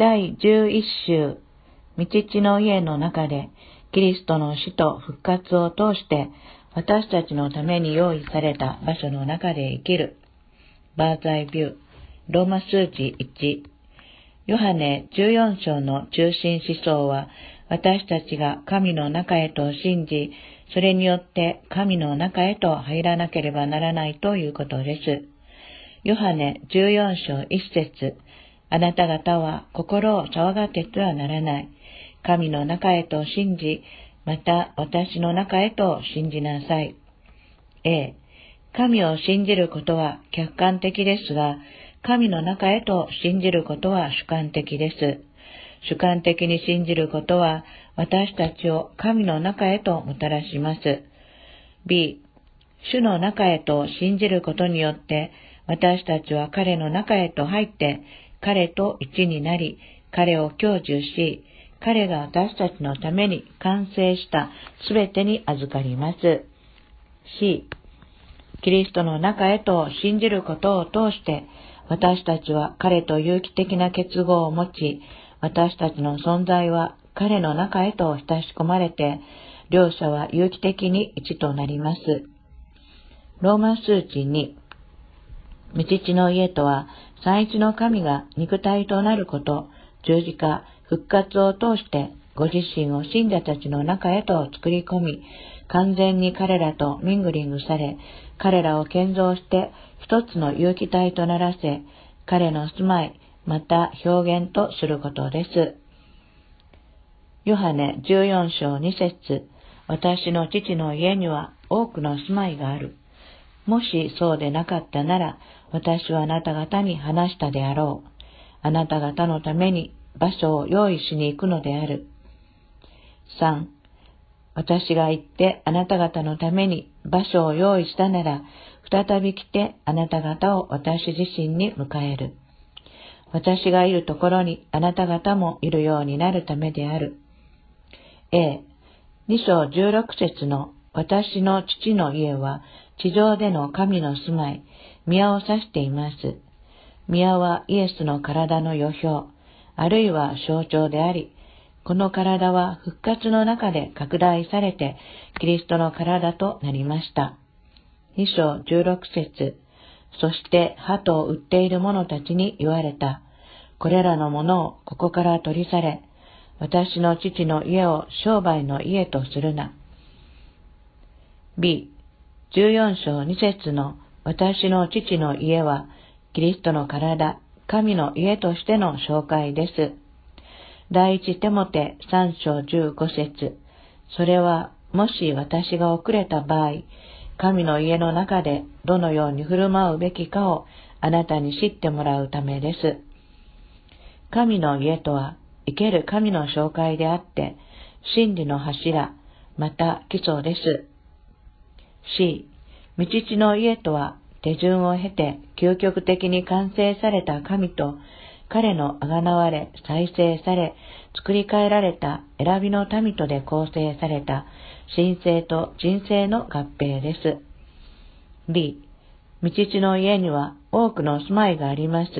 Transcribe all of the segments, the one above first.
第11週、御父の家の中で、キリストの死と復活を通して、私たちのために用意された場所の中で生きる。バーザイビュー、ローマ数字1。ヨハネ14章の中心思想は、私たちが神の中へと信じ、それによって神の中へと入らなければならないということです。ヨハネ14章1節、あなた方は心を騒がせてはならない。神の中へと信じ、また私の中へと信じなさい。神を信じることは客観的ですが、神の中へと信じることは主観的です。主観的に信じることは私たちを神の中へともたらします。B、主の中へと信じることによって私たちは彼の中へと入って彼と一になり、彼を享受し、彼が私たちのために完成したすべてに預かります。C、キリストの中へと信じることを通して私たちは彼と有機的な結合を持ち、私たちの存在は彼の中へと親し込まれて、両者は有機的に一となります。ローマ数字2、御父の家とは、三一の神が肉体となること、十字架、復活を通してご自身を信者たちの中へと作り込み、完全に彼らとミングリングされ、彼らを建造して一つの有機体とならせ、彼の住まい、また表現とすることです。ヨハネ14章2節、私の父の家には多くの住まいがある。もしそうでなかったなら、私はあなた方に話したであろう。あなた方のために場所を用意しに行くのである。3、私が行ってあなた方のために場所を用意したなら、再び来てあなた方を私自身に迎える。私がいるところにあなた方もいるようになるためである。2章16節の私の父の家は地上での神の住まい、宮を指しています。宮はイエスの体の予表、あるいは象徴であり、この体は復活の中で拡大されてキリストの体となりました。2章16節、そして鳩を売っている者たちに言われた。これらのものをここから取り去れ。私の父の家を商売の家とするな。B、14章2節の私の父の家はキリストの体、神の家としての紹介です。第一テモテ3章15節、それはもし私が遅れた場合、神の家の中でどのように振る舞うべきかをあなたに知ってもらうためです。神の家とは生ける神の紹介であって、真理の柱、また基礎です。C、御父の家とは手順を経て究極的に完成された神と、彼のあがなわれ、再生され、作り変えられた選びの民とで構成された神聖と人生の合併です。B、御父の家には多くの住まいがあります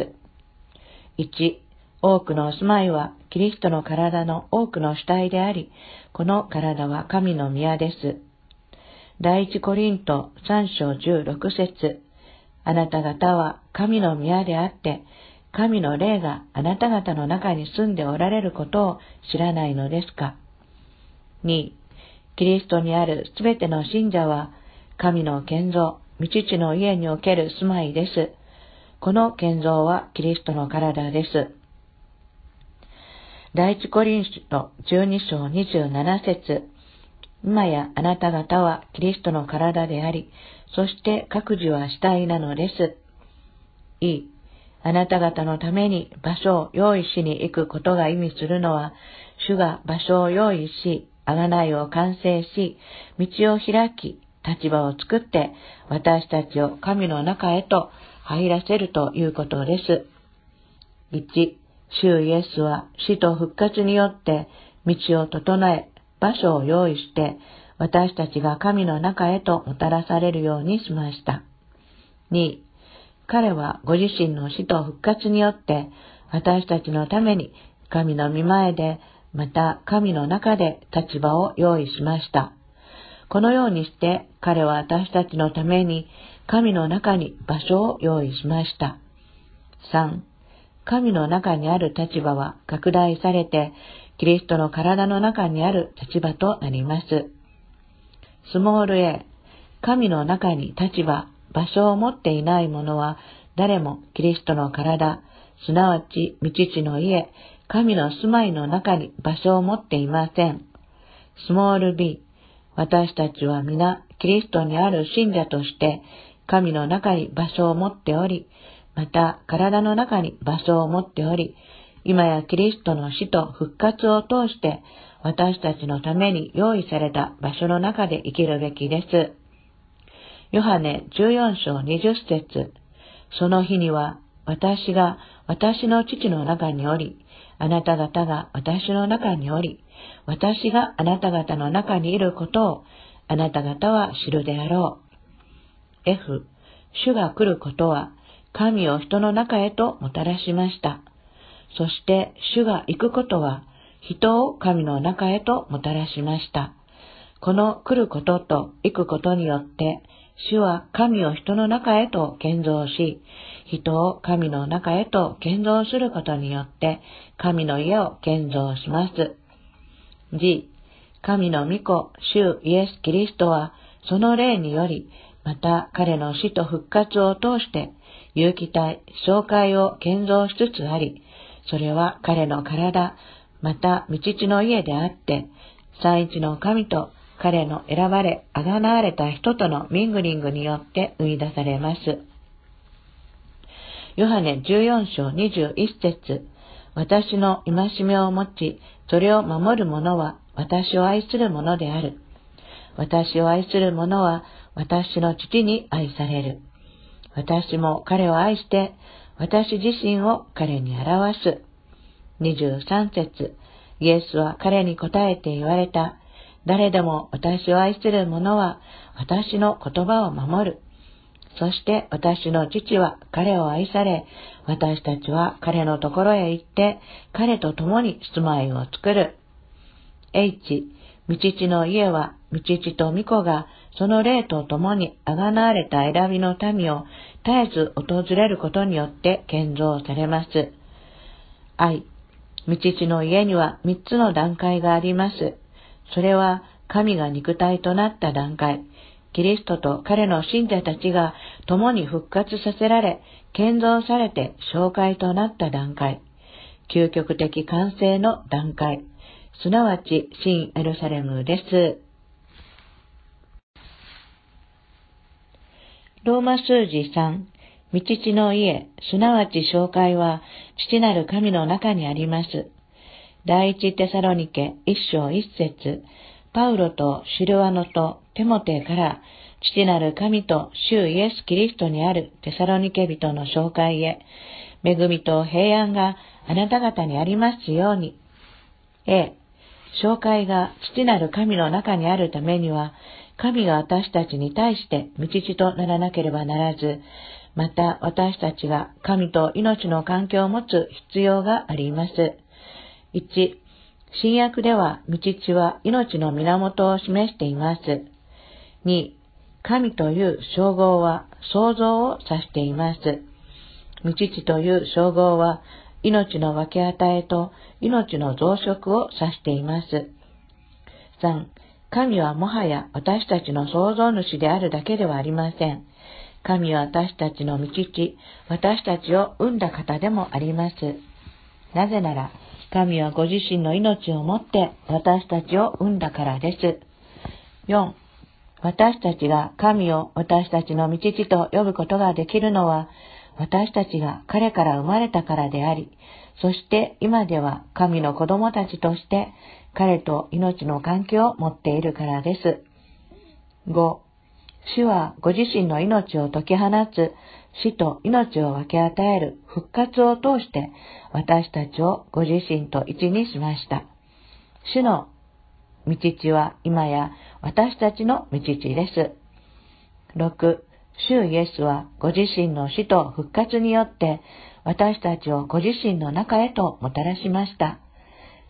。1、多くの住まいはキリストの体の多くの主体であり、この体は神の宮です。第一コリント3章16節、あなた方は神の宮であって、神の霊があなた方の中に住んでおられることを知らないのですか。2、キリストにあるすべての信者は、神の建造、御父の家における住まいです。この建造はキリストの体です。第一コリント12章27節、今やあなた方はキリストの体であり、そして各自は死体なのです。あなた方のために場所を用意しに行くことが意味するのは、主が場所を用意し、贖いを完成し、道を開き、立場を作って、私たちを神の中へと入らせるということです。1、主イエスは死と復活によって道を整え、場所を用意して、私たちが神の中へともたらされるようにしました。2、彼はご自身の死と復活によって、私たちのために神の御前で、また神の中で立場を用意しました。このようにして彼は私たちのために神の中に場所を用意しました。3、神の中にある立場は拡大されて、キリストの体の中にある立場となります。スモール a、神の中に立場、場所を持っていない者は誰もキリストの体、すなわち御父の家、神の住まいの中に場所を持っていません。スモール b、私たちは皆キリストにある信者として神の中に場所を持っており、また体の中に場所を持っており、今やキリストの死と復活を通して私たちのために用意された場所の中で生きるべきです。ヨハネ14章20節、その日には私が私の父の中におり、あなた方が私の中におり、私があなた方の中にいることをあなた方は知るであろう。F、主が来ることは神を人の中へともたらしました。そして主が行くことは人を神の中へともたらしました。この来ることと行くことによって、主は神を人の中へと建造し、人を神の中へと建造することによって、神の家を建造します。G、神の御子、主イエス・キリストは、その霊により、また彼の死と復活を通して、有機体、教会を建造しつつあり、それは彼の体、また御父の家であって、三一の神と彼の選ばれ、あがなわれた人とのミングリングによって生み出されます。ヨハネ14章21節、私の戒めを持ち、それを守る者は私を愛する者である。私を愛する者は私の父に愛される。私も彼を愛して、私自身を彼に表す。23節、イエスは彼に答えて言われた。誰でも私を愛する者は私の言葉を守る。そして私の父は彼を愛され、私たちは彼のところへ行って、彼と共に住まいを作る。H、御父の家は御父と御子がその霊と共にあがなわれた選びの民を絶えず訪れることによって建造されます。I、御父の家には3つの段階があります。それは神が肉体となった段階、キリストと彼の信者たちが共に復活させられ、建造されて教会となった段階、究極的完成の段階、すなわち新エルサレムです。ローマ数字3、御父の家、すなわち教会は父なる神の中にあります。第一テサロニケ1章1節、パウロとシルワノとテモテから父なる神と主イエス・キリストにあるテサロニケ人の教会へ、恵みと平安があなた方にありますように。A、教会が父なる神の中にあるためには、神が私たちに対して御父とならなければならず、また私たちが神と命の関係を持つ必要があります。1、新約では御父は命の源を示しています。2、神という称号は創造を指しています。御父という称号は命の分け与えと命の増殖を指しています。3、神はもはや私たちの創造主であるだけではありません。神は私たちの御父、私たちを生んだ方でもあります。なぜなら、神はご自身の命をもって私たちを生んだからです。4、私たちが神を私たちの御父と呼ぶことができるのは、私たちが彼から生まれたからであり、そして今では神の子供たちとして彼と命の関係を持っているからです。5、主はご自身の命を解き放つ死と命を分け与える復活を通して私たちをご自身と一にしました。主の御父は今や私たちの御父です。6、主イエスはご自身の死と復活によって私たちをご自身の中へともたらしました。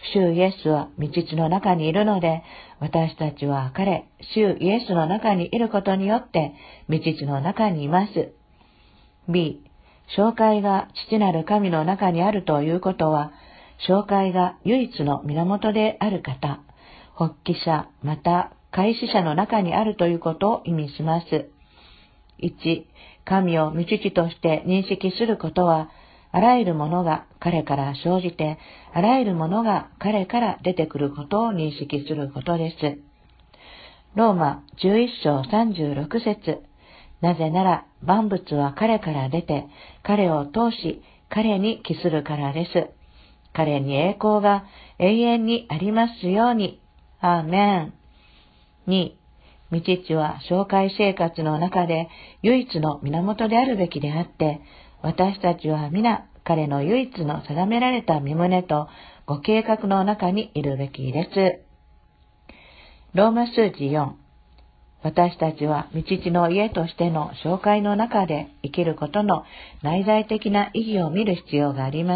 主イエスは御父の中にいるので、私たちは主イエスの中にいることによって、御父の中にいます。B、紹介が父なる神の中にあるということは、紹介が唯一の源である方、発起者また開始者の中にあるということを意味します。1、神を御父として認識することは、あらゆるものが彼から生じて、あらゆるものが彼から出てくることを認識することです。ローマ11章36節。なぜなら万物は彼から出て、彼を通し、彼に帰するからです。彼に栄光が永遠にありますように。アーメン。2、御父は紹介生活の中で唯一の源であるべきであって、私たちは皆彼の唯一の定められた御旨とご計画の中にいるべきです。ローマ数字4、私たちは御父の家としての紹介の中で生きることの内在的な意義を見る必要があります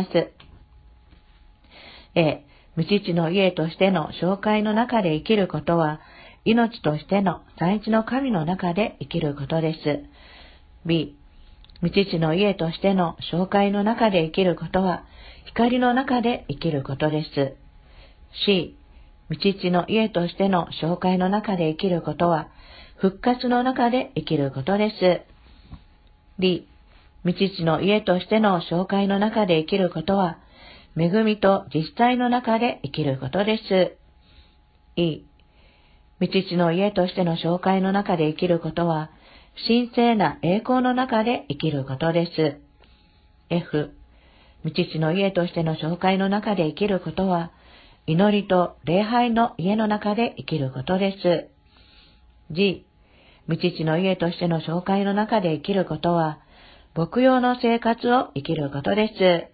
。A、御父の家としての紹介の中で生きることは、命としての三一の神の中で生きることです。B、御父の家としての紹介の中で生きることは、光の中で生きることです。C、御父の家としての紹介の中で生きることは、復活の中で生きることです。D、御父の家としての紹介の中で生きることは、恵みと実際の中で生きることです。E、御父の家としての紹介の中で生きることは、神聖な栄光の中で生きることです。F、御父の家としての紹介の中で生きることは、祈りと礼拝の家の中で生きることです。G、御父の家としての紹介の中で生きることは、牧養の生活を生きることです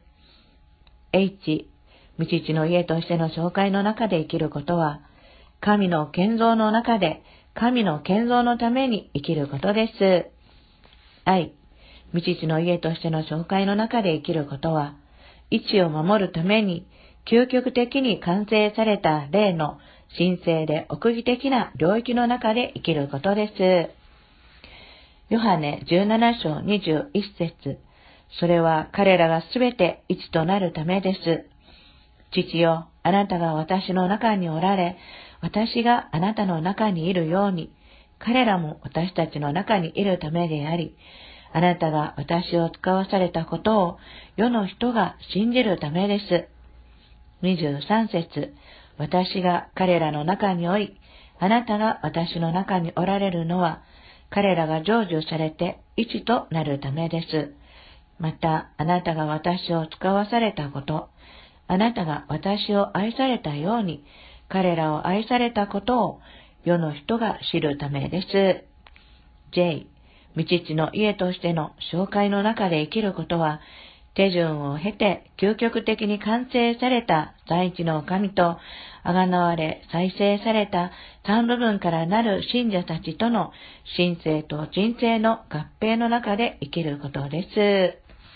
。H、御父の家としての紹介の中で生きることは、神の建造の中で神の建造のために生きることです。I、御父の家としての紹介の中で生きることは、位置を守るために究極的に完成された霊の神聖で奥義的な領域の中で生きることです。ヨハネ17章21節。それは彼らがすべて一となるためです。父よ、あなたが私の中におられ、私があなたの中にいるように、彼らも私たちの中にいるためであり、あなたが私を使わされたことを世の人が信じるためです。23節。私が彼らの中におい、あなたが私の中におられるのは、彼らが成就されて一となるためです。また、あなたが私を使わされたこと、あなたが私を愛されたように、彼らを愛されたことを世の人が知るためです。J、御父の家としての紹介の中で生きることは、手順を経て究極的に完成された第一の神と、あがなわれ再生された三部分からなる信者たちとの神聖と人生の合併の中で生きることです。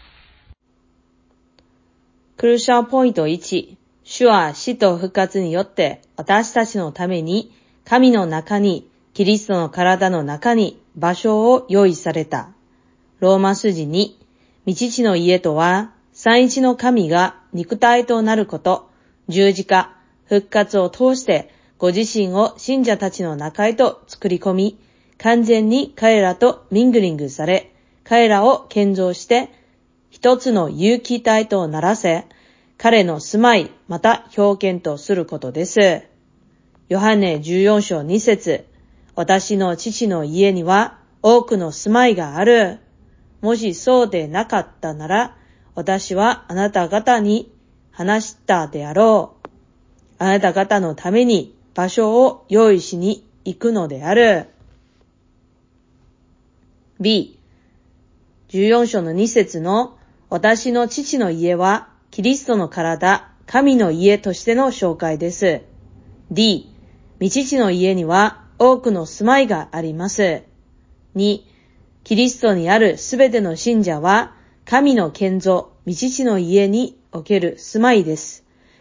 クルシャンポイント1、主は死と復活によって私たちのために神の中に、キリストの体の中に場所を用意された。ローマ書2、御父の家とは、三一の神が肉体となること、十字架、復活を通してご自身を信者たちの中へと作り込み、完全に彼らとミングリングされ、彼らを建造して、一つの有機体とならせ、彼の住まいまた表現とすることです。ヨハネ14章2節。私の父の家には多くの住まいがある。もしそうでなかったなら、私はあなた方に話したであろう。あなた方のために場所を用意しに行くのである。B、14章の2節の私の父の家はキリストの体、神の家としての紹介です。D、御父の家には多くの住まいがあります。2、キリストにあるすべての信者は神の建造、御父の家における住まいです。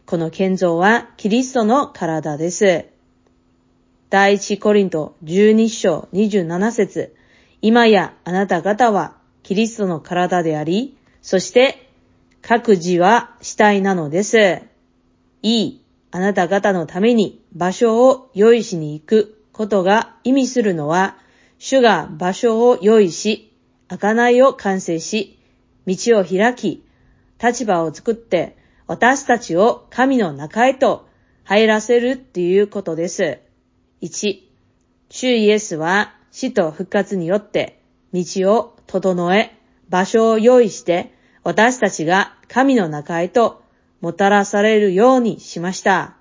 この建造はキリストの体です。第一コリント12章27節、今やあなた方はキリストの体であり、そして各自は死体なのです。あなた方のために場所を用意しに行くことが意味するのは、主が場所を用意し、贖いを完成し、道を開き、立場を作って私たちを神の中へと入らせるっていうことです。1、主イエスは死と復活によって道を整え、場所を用意して私たちが神の中へともたらされるようにしました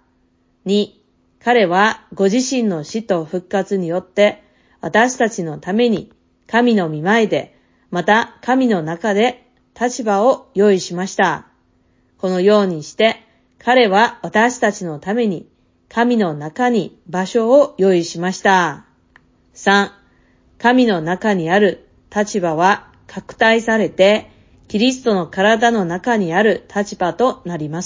。2、彼はご自身の死と復活によって私たちのために神の御前で、また神の中で立場を用意しました。このようにして彼は私たちのために神の中に場所を用意しました。3、神の中にある立場は拡大されて、キリストの体の中にある立場となります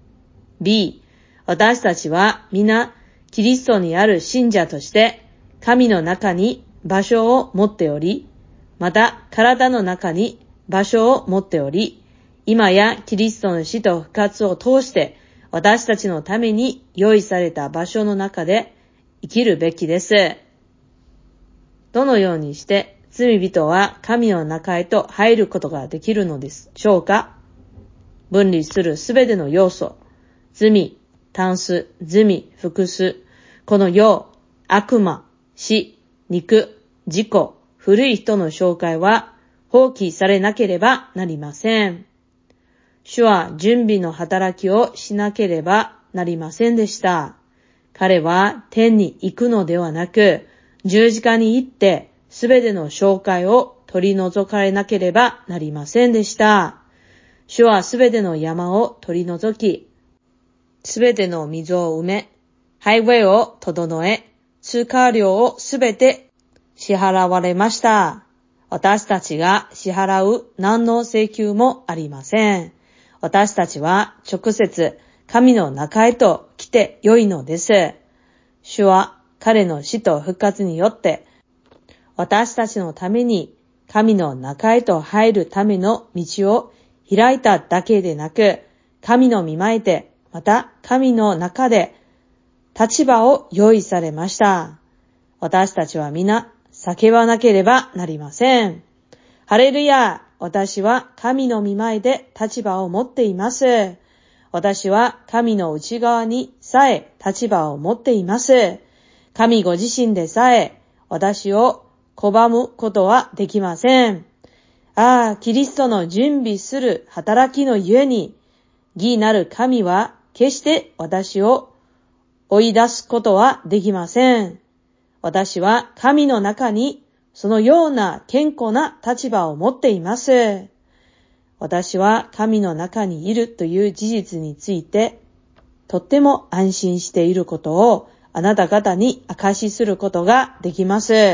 。B、私たちは皆キリストにある信者として神の中に場所を持っており、また体の中に場所を持っており、今やキリストの死と復活を通して私たちのために用意された場所の中で生きるべきです。どのようにして罪人は神の中へと入ることができるのでしょうか？分離するすべての要素、罪、単数、罪、複数、この世、悪魔、死、肉、自己、古い人の紹介は放棄されなければなりません。主は準備の働きをしなければなりませんでした。彼は天に行くのではなく、十字架に行ってすべての紹介を取り除かれなければなりませんでした。主はすべての山を取り除き、すべての溝を埋め、ハイウェイを整え、通過料をすべて支払われました。私たちが支払う何の請求もありません。私たちは直接神の中へと来てよいのです。主は彼の死と復活によって私たちのために神の中へと入るための道を開いただけでなく、神の御前で、また神の中で立場を用意されました。私たちは皆叫ばなければなりません。ハレルヤ！私は神の御前で立場を持っています。私は神の内側にさえ立場を持っています。神ご自身でさえ私を拒むことはできません。キリストの準備する働きのゆえに、義なる神は決して私を追い出すことはできません。私は神の中にそのような健康な立場を持っています。私は神の中にいるという事実について、とっても安心していることをあなた方に証しすることができます。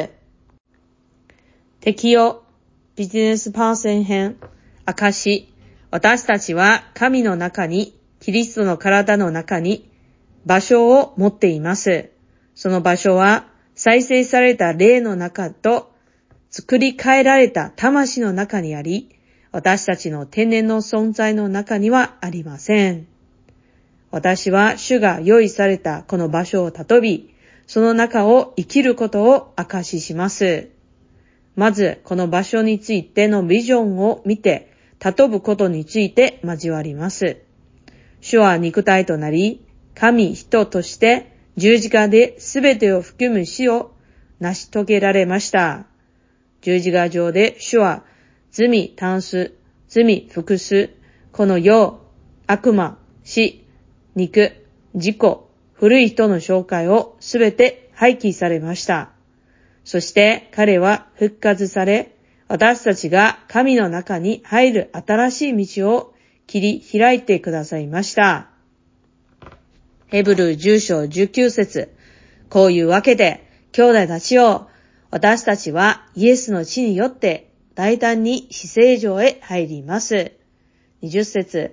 適用、ビジネスパーソン編、証、私たちは神の中に、キリストの体の中に場所を持っています。その場所は再生された霊の中と作り変えられた魂の中にあり、私たちの天然の存在の中にはありません。私は主が用意されたこの場所を尊び、その中を生きることを証しします。まず、この場所についてのビジョンを見て、尊ぶことについて交わります。主は肉体となり、神人として十字架で全てを含む死を成し遂げられました。十字架上で主は罪単数、罪複数、この世、悪魔、死、肉、自己、古い人の紹介をすべて廃棄されました。そして彼は復活され、私たちが神の中に入る新しい道を切り開いてくださいました。ヘブル10章19節、こういうわけで、兄弟たちよ、私たちはイエスの血によって大胆に死聖城へ入ります。20節、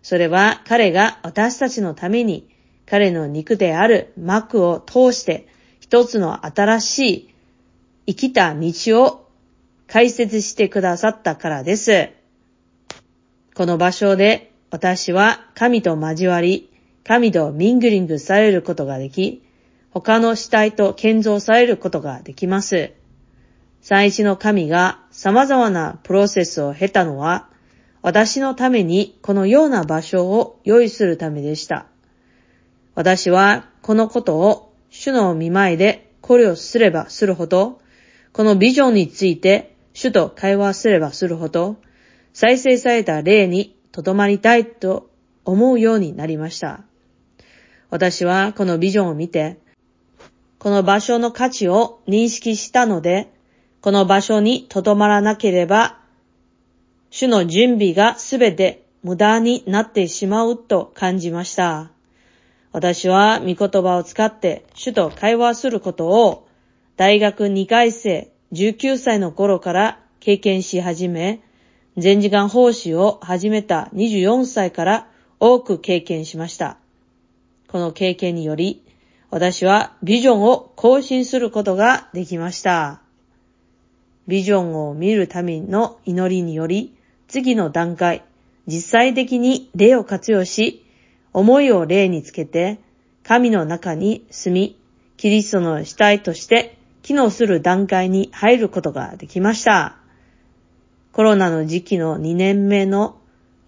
それは彼が私たちのために彼の肉である幕を通して一つの新しい生きた道を開設してくださったからです。この場所で私は神と交わり、神とミングリングされることができ、他の死体と建造されることができます。三一の神が様々なプロセスを経たのは、私のためにこのような場所を用意するためでした。私はこのことを主の御前で考慮すればするほど、このビジョンについて主と会話すればするほど、再生された霊にとどまりたいと思うようになりました。私はこのビジョンを見て、この場所の価値を認識したので、この場所にとどまらなければ、主の準備がすべて無駄になってしまうと感じました。私は御言葉を使って主と会話することを大学2回生19歳の頃から経験し始め、全時間奉仕を始めた24歳から多く経験しました。この経験により、私はビジョンを更新することができました。ビジョンを見るための祈りにより、次の段階、実際的に霊を活用し、思いを霊につけて、神の中に住み、キリストの死体として機能する段階に入ることができました。コロナの時期の2年目の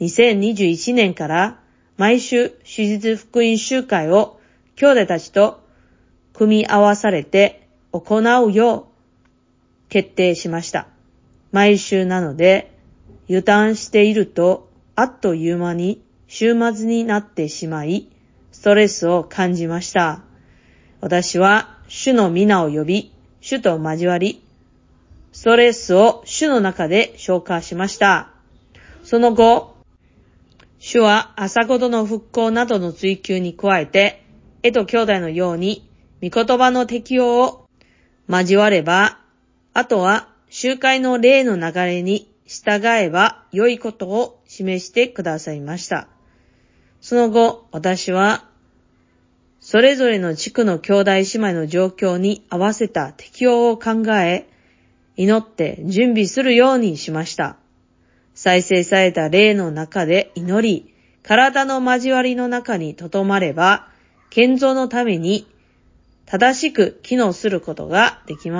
2021年から毎週手術福音集会を兄弟たちと組み合わされて行うよう決定しました。毎週なので油断しているとあっという間に週末になってしまいストレスを感じました。私は主の皆を呼び、主と交わり、ストレスを主の中で消化しました。その後、主は朝ごとの復興などの追求に加えて、エト兄弟のように御言葉の適用を交われば、あとは集会の霊の流れに従えば良いことを示してくださいました。その後、私はそれぞれの地区の兄弟姉妹の状況に合わせた適用を考え、祈って準備するようにしました。再生された霊の中で祈り、体の交わりの中にとどまれば、建造のために正しく機能することができます。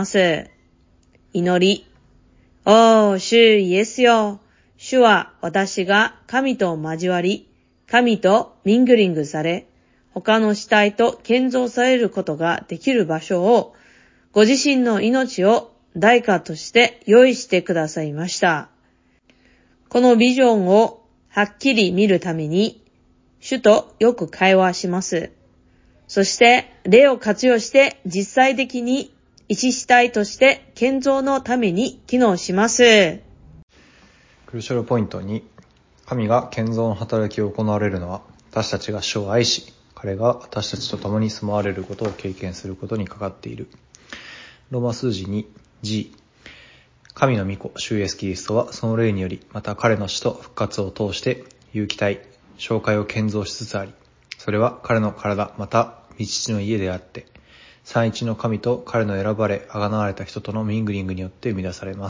祈り。主イエスよ。主は私が神と交わり、神とミングリングされ、他の死体と建造されることができる場所を、ご自身の命を代価として用意してくださいました。このビジョンをはっきり見るために、主とよく会話します。そして、霊を活用して実際的に一死体として建造のために機能します。 クルシャルポイント2、神が建造の働きを行われるのは、私たちが主を愛し、彼が私たちと共に住まわれることを経験することにかかっている。ローマ数字2、G。神の御子、主イエスキリストはその霊により、また彼の死と復活を通して、有機体、教会を建造しつつあり、それは彼の体、また御父の家であって、三一の神と彼の選ばれ、贖われた人とのミングリングによって生み出されます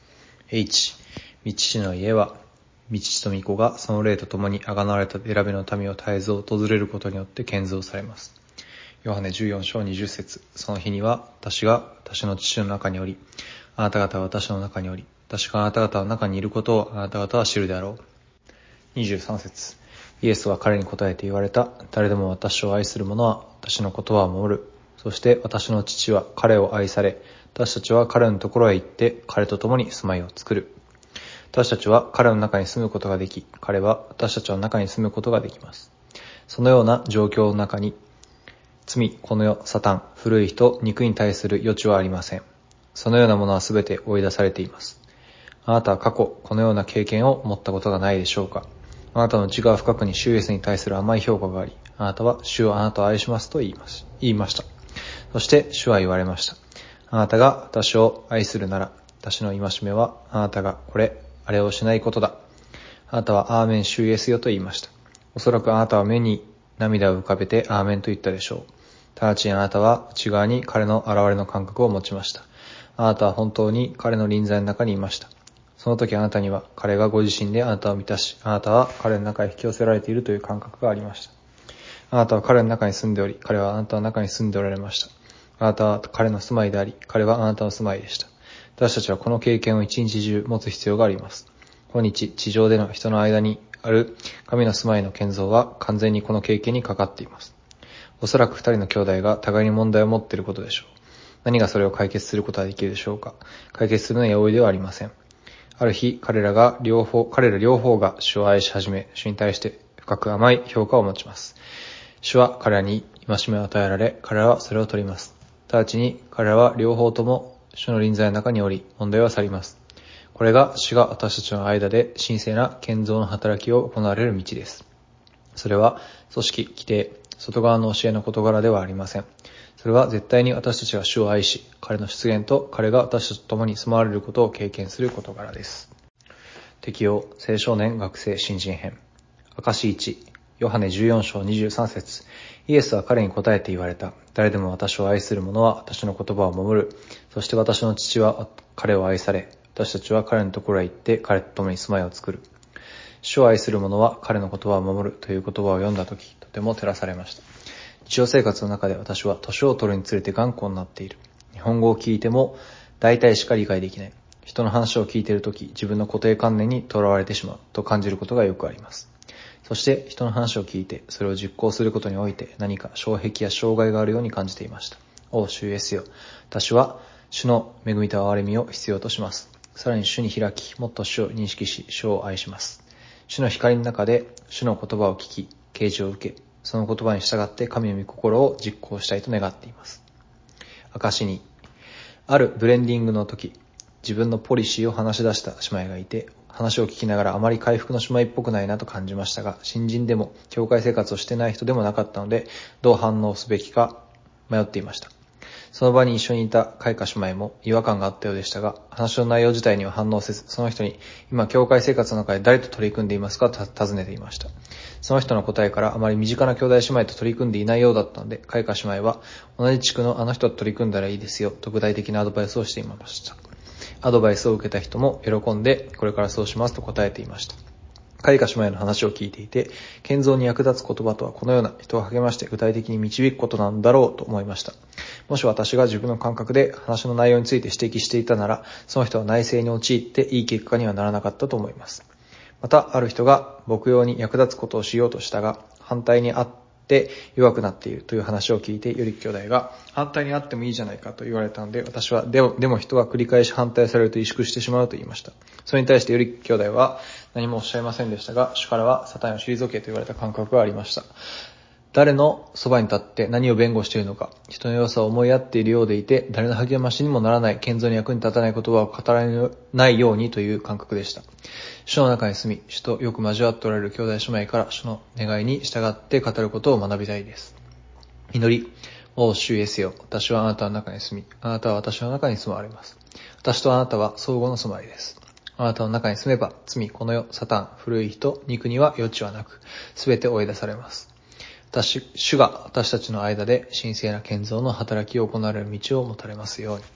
。H、御父の家は、御父と御子がその霊と共に贖われた選びの民を絶えず訪れることによって建造されます。ヨハネ14章20節。その日には私が私の父の中におり、あなた方は私の中におり、私があなた方の中にいることをあなた方は知るであろう。23節。イエスは彼に答えて言われた。誰でも私を愛する者は私の言葉を守る。そして私の父は彼を愛され、私たちは彼のところへ行って彼と共に住まいを作る。私たちは彼の中に住むことができ、彼は私たちの中に住むことができます。そのような状況の中に、罪、この世、サタン、古い人、肉に対する余地はありません。そのようなものはすべて追い出されています。あなたは過去、このような経験を持ったことがないでしょうか。あなたの内側深くに主イエスに対する甘い評価があり、あなたは主はあなたを愛しますと言いました。そして主は言われました。あなたが私を愛するなら、私の戒めはあなたがこれ、あれをしないことだ。あなたはアーメン主イエスよと言いました。 おそらくあなたは目に涙を浮かべてアーメンと言ったでしょう。直ちにあなたは内側に彼の現れの感覚を持ちました。あなたは本当に彼の臨在の中にいました。その時あなたには彼がご自身であなたを満たし、あなたは彼の中へ引き寄せられているという感覚がありました。あなたは彼の中に住んでおり、彼はあなたの中に住んでおられました。あなたは彼の住まいであり、彼はあなたの住まいでした。私たちはこの経験を一日中持つ必要があります。今日、地上での人の間にある神の住まいの建造は完全にこの経験にかかっています。おそらく二人の兄弟が互いに問題を持っていることでしょう。何がそれを解決することはできるでしょうか。解決するのは容易ではありません。ある日、彼ら両方が主を愛し始め、主に対して深く甘い評価を持ちます。主は彼らに戒めを与えられ、彼らはそれを取ります。直ちに彼らは両方とも主の臨在の中におり、問題は去ります。これが主が私たちの間で神聖な建造の働きを行われる道です。それは組織、規定、外側の教えの事柄ではありません。それは絶対に私たちが主を愛し、彼の出現と彼が私たちと共に住まわれることを経験する事柄です。適用、青少年学生新人編。証1、ヨハネ14章23節。イエスは彼に答えて言われた。誰でも私を愛する者は私の言葉を守る。そして私の父は彼を愛され、私たちは彼のところへ行って彼と共に住まいを作る。主を愛する者は彼の言葉を守るという言葉を読んだとき、とても照らされました。日常生活の中で私は年を取るにつれて頑固になっている。日本語を聞いても大体しか理解できない。人の話を聞いているとき、自分の固定観念にとらわれてしまうと感じることがよくあります。そして人の話を聞いて、それを実行することにおいて何か障壁や障害があるように感じていました。お主イエスよ、私は主の恵みと憐れみを必要とします。さらに主に開き、もっと主を認識し、主を愛します。主の光の中で主の言葉を聞き、啓示を受け、その言葉に従って神の御心を実行したいと願っています。証に、あるブレンディングの時、自分のポリシーを話し出した姉妹がいて、話を聞きながらあまり回復の姉妹っぽくないなと感じましたが、新人でも教会生活をしてない人でもなかったので、どう反応すべきか迷っていました。その場に一緒にいた開花姉妹も違和感があったようでしたが、話の内容自体には反応せず、その人に今教会生活の中で誰と取り組んでいますかと尋ねていました。その人の答えからあまり身近な兄弟姉妹と取り組んでいないようだったので、開花姉妹は同じ地区のあの人と取り組んだらいいですよと具体的なアドバイスをしていました。アドバイスを受けた人も喜んでこれからそうしますと答えていました。開花姉妹の話を聞いていて、建造に役立つ言葉とはこのような人を励まして具体的に導くことなんだろうと思いました。もし私が自分の感覚で話の内容について指摘していたなら、その人は内省に陥っていい結果にはならなかったと思います。また、ある人が牧養に役立つことをしようとしたが、反対にあって弱くなっているという話を聞いて、より兄弟が反対にあってもいいじゃないかと言われたので、私はでも人は繰り返し反対されると萎縮してしまうと言いました。それに対してより兄弟は何もおっしゃいませんでしたが、主からはサタンを退けと言われた感覚がありました。誰のそばに立って何を弁護しているのか、人の良さを思いやっているようでいて、誰の励ましにもならない、建造に役に立たない言葉を語らないようにという感覚でした。主の中に住み、主とよく交わっておられる兄弟姉妹から主の願いに従って語ることを学びたいです。祈り、お主イエスよ、私はあなたの中に住み、あなたは私の中に住まわれます。私とあなたは相互の住まいです。あなたの中に住めば、罪、この世、サタン、古い人、肉には余地はなく、すべて追い出されます。主が私たちの間で神聖な建造の働きを行われる道を持たれますように。